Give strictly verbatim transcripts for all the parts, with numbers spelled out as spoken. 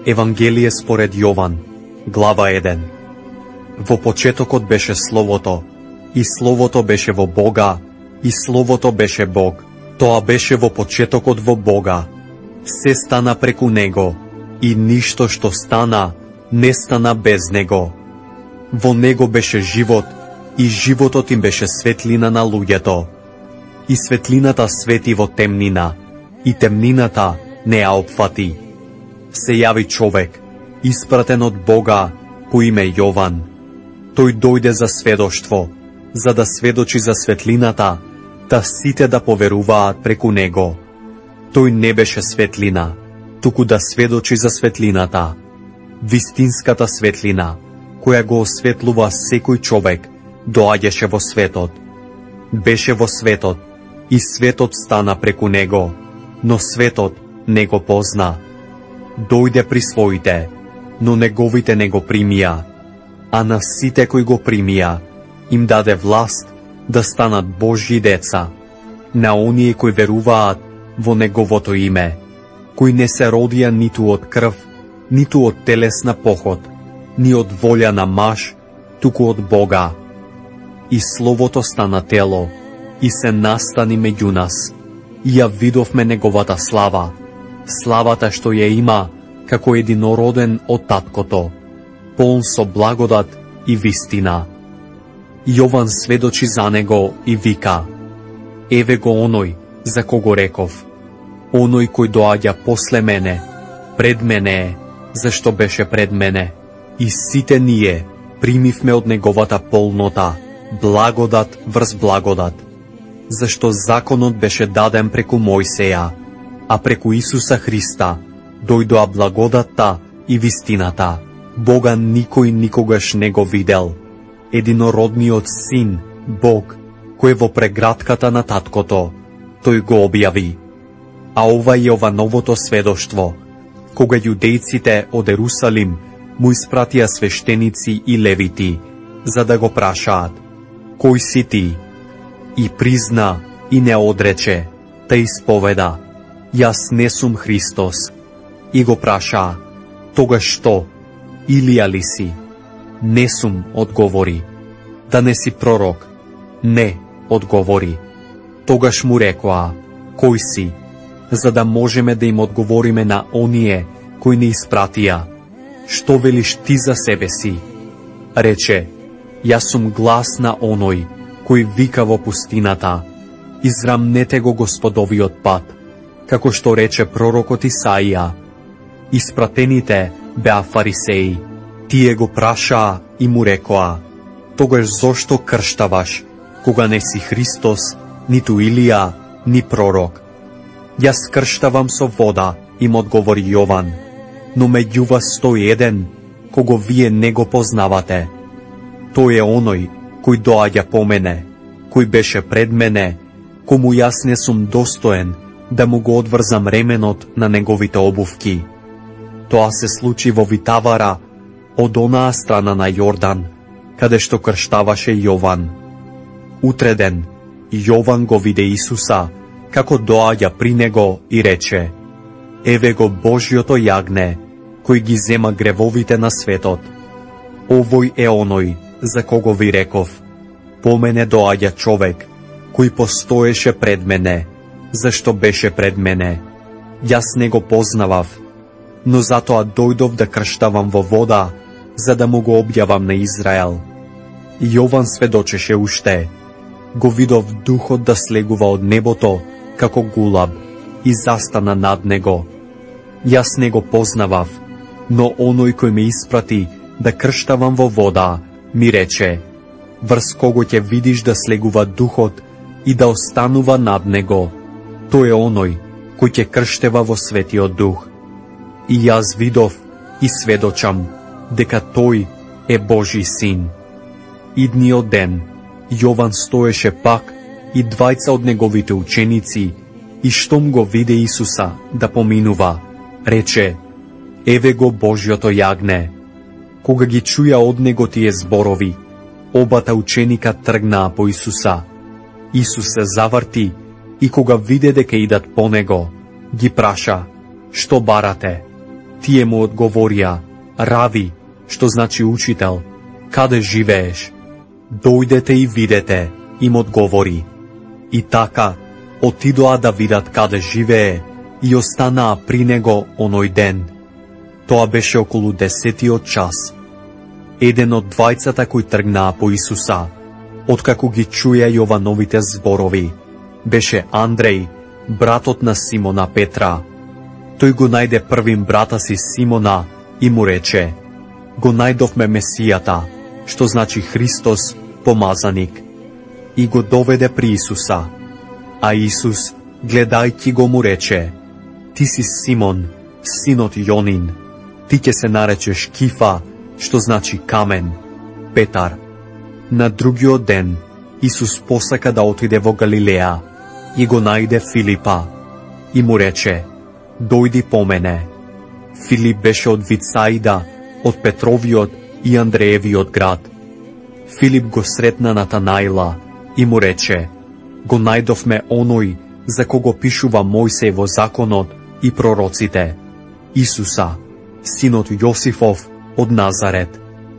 Евангелие според Јован, глава еден. Во почетокот беше Словото, и Словото беше во Бога, и Словото беше Бог. Тоа беше во почетокот во Бога. Се стана преку Него, и ништо што стана, не стана без Него. Во Него беше живот, и животот им беше светлина на луѓето. И светлината свети во темнина, и темнината не ја опфати. Се јави човек, испратен од Бога, по име Јован. Тој дојде за сведоштво, за да сведочи за светлината, да сите да поверуваат преку него. Тој не беше светлина, туку да сведочи за светлината. Вистинската светлина, која го осветлува секој човек, доаѓаше во светот. Беше во светот, и светот стана преку него, но светот не го позна. Дојде при своите, но неговите не го примија, а на сите кои го примија, им даде власт да станат Божји деца, на оние кои веруваат во Неговото име, кои не се родија ниту од крв, ниту од телесна поход, ни од волја на маж, туку од Бога. И Словото стана тело, и се настани меѓу нас, и ја видовме Неговата слава, славата што ја има како единороден од Таткото, полн со благодат и вистина. Јован сведочи за него и вика: еве го оној за кого реков, оној кој доаѓа после мене, пред мене е, зашто беше пред мене. И сите ние примивме од неговата полнота, благодат врз благодат, зашто законот беше даден преку Мојсеја, а преку Исуса Христа дојдоа благодатта и вистината. Бога никој никогаш не го видел. Единородниот Син, Бог, кој е во прегратката на Таткото, тој го објави. А ова е Јовановото сведоштво, кога јудејците од Ерусалим му испратија свештеници и левити, за да го прашаат: кој си ти? И призна и не одрече, та исповеда: јас не сум Христос. И го прашаа: тогаш што? Илија ли си? Не сум, одговори. Да не си пророк? Не, одговори. Тогаш му рекоа: кој си? За да можеме да им одговориме на оние кои не испратија: што велиш ти за себе си? Рече: јас сум глас на оној кој вика во пустината: израмнете го Господовиот пат, како што рече пророкот Исаија. Испратените беа фарисеи. Тие го прашаа и му рекоа: тогаш зошто крштаваш, кога не си Христос, ниту Илија, ни пророк? Јас крштавам со вода, им одговори Јован, но меѓу вас стои еден, кого вие не го познавате. Тој е оној кој доаѓа по мене, кој беше пред мене, кому јас не сум достоен да му го одврзам ременот на неговите обувки. Тоа се случи во Витавара, од онаа страна на Јордан, каде што крштаваше Јован. Утреден, Јован го виде Исуса, како доаѓа при него и рече: еве го Божјото јагне, кој ги зема гревовите на светот. Овој е оној за кого ви реков: по мене доаѓа човек, кој постоеше пред мене, зашто беше пред мене. Јас не го познавав, но затоа дојдов да крштавам во вода, за да му го објавам на Израел. Јован сведочеше уште: го видов духот да слегува од небото како гулаб и застана над него. Јас не го познавав, но оној кој ме испрати да крштавам во вода, ми рече: врз кого ќе видиш да слегува духот и да останува над него, тој е оној кој ќе крштева во Светиот Дух. И јас видов и сведочам дека тој е Божји син. Идниот ден Јован стоеше пак и двајца од неговите ученици, и штом го виде Исуса да поминува, рече: еве го Божјото јагне. Кога ги чуја од него тие зборови, обата ученика тргнаа по Исуса. Исус се заврти и кога виде дека идат по него, ги праша: што барате? Тие му одговорија: Рави, што значи учител, каде живееш? Дојдете и видете, им одговори. И така, отидоа да видат каде живее и останаа при него оној ден. Тоа беше околу десетиот час. Еден од двајцата кои тргнаа по Исуса, откако ги чуја Јовановите зборови, беше Андреј, братот на Симона Петра. Тој го најде првим брата си Симона и му рече: Го најдовме Месијата, што значи Христос, помазаник. И го доведе при Исуса. А Исус, гледајќи го, му рече: Ти си Симон, синот Јонин. Ти ќе се наречеш Кифа, што значи камен, Петар. На другиот ден, Исус посака да отиде во Галилеја и го најде Филипа и му рече: Дојди по мене. Филип беше од Вицаида, од Петровиот и Андреевиот град. Филип го сретна Натанаила и му рече: Го најдовме оној за кого пишува Мојсей во законот и пророците, Исуса, синот Јосифов од Назарет.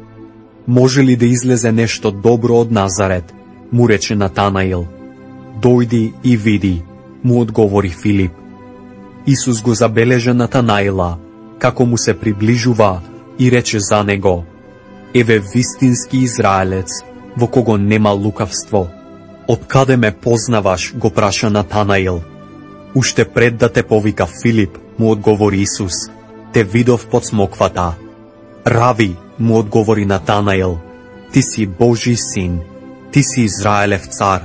Може ли да излезе нешто добро од Назарет? Му рече Натанаил. Дојди и види, му одговори Филип. Исус го забележа Натанаила, како му се приближува и рече за него: Еве вистински израелец, во кого нема лукавство. Од каде ме познаваш, го праша Натанаил. Уште пред да те повика Филип, му одговори Исус, те видов под смоквата. Рави, му одговори Натанаил, ти си Божи син, ти си Израелев цар.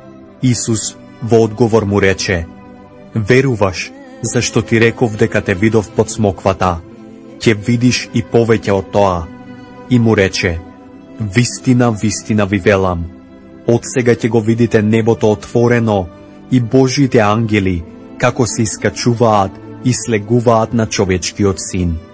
Исус во одговор му рече: Веруваш, зашто ти реков дека те видов под смоквата, ќе видиш и повеќе од тоа. И му рече: Вистина, вистина ви велам, од сега ќе го видите небото отворено и Божите ангели како се искачуваат и слегуваат на човечкиот син.